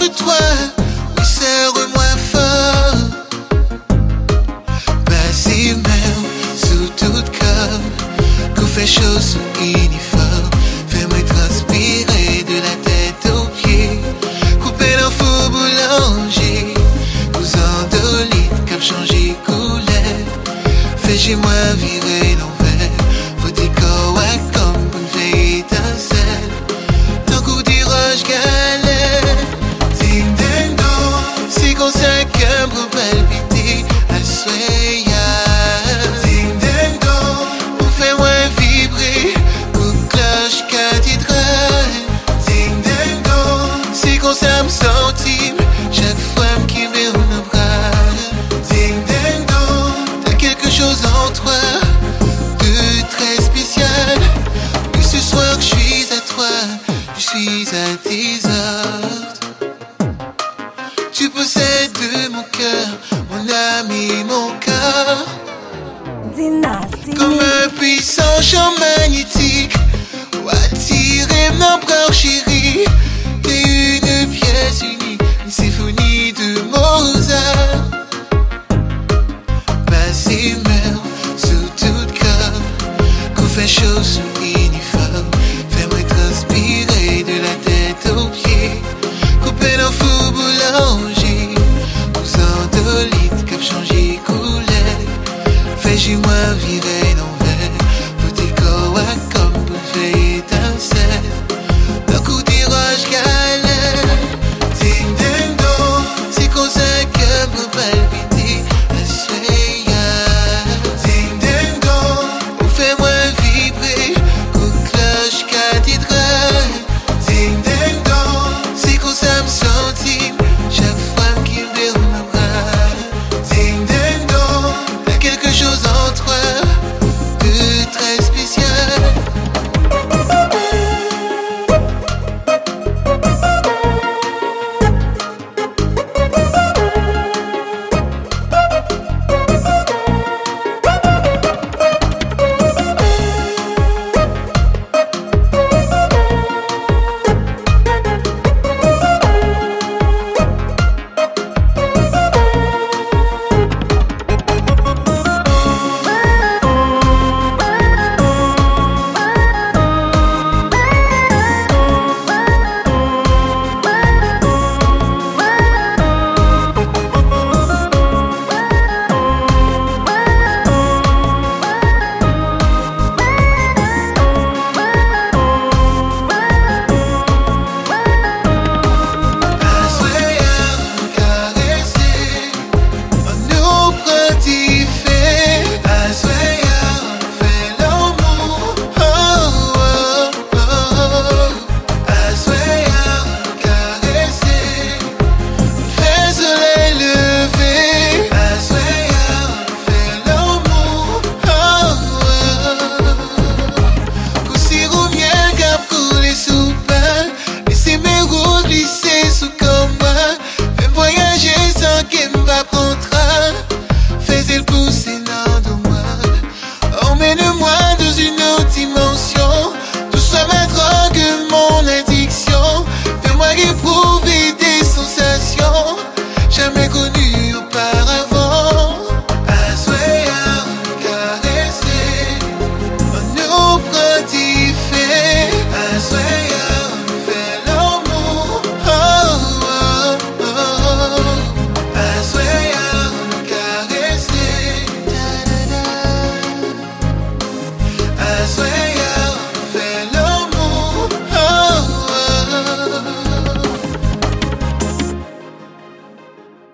contre toi, oui, serre-moi fort. Vas-y même, sous toute comme qu'on fait chaud sous uniforme. Fais-moi transpirer de la tête aux pieds. Couper dans faux boulanger. Nous endolites comme changer couleur. Fais chez moi virer l'envers. Faut tes corps comme pour une vieille étincelle. Tant coup du roche galère. Ding ding dong. C'est comme ça qu'un pour palpiter. À soya. Ding ding dong. On fait moins vibrer. Coup cloche cathédrale. Ding ding dong. C'est comme ça me sentir. Chaque fois qui met un bras. Ding ding dong. T'as quelque chose en toi de très spécial. Et ce soir que je suis à toi, je suis à tes ordres. Tu possèdes mon cœur, mon âme et mon corps. Comme un puissant champ magnétique, ou attirer mon bras chéri.